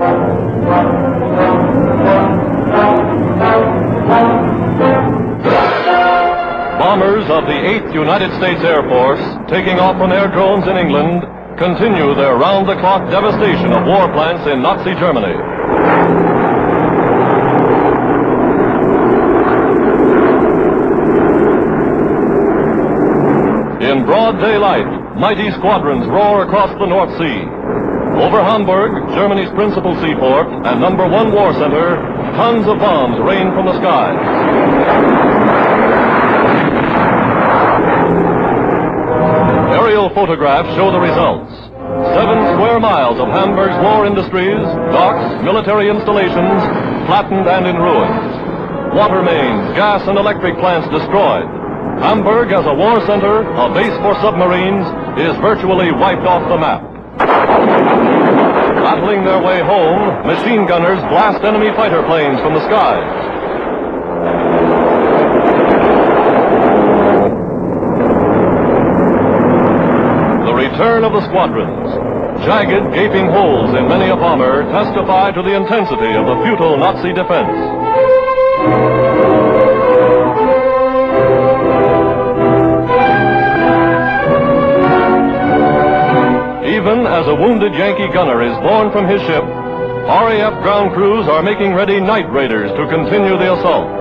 Bombers of the 8th United States Air Force, taking off from airdromes in England, continue their round-the-clock devastation of war plants in Nazi Germany. In broad daylight, mighty squadrons roar across the North Sea. Over Hamburg, Germany's principal seaport and #1 war center, tons of bombs rain from the skies. Aerial photographs show the results. 7 square miles of Hamburg's war industries, docks, military installations, flattened and in ruins. Water mains, gas and electric plants destroyed. Hamburg, as a war center, a base for submarines, is virtually wiped off the map. Battling their way home, machine gunners blast enemy fighter planes from the skies. The return of the squadrons. Jagged, gaping holes in many a bomber testify to the intensity of the futile Nazi defense. Even as a wounded Yankee gunner is borne from his ship, RAF ground crews are making ready night raiders to continue the assault.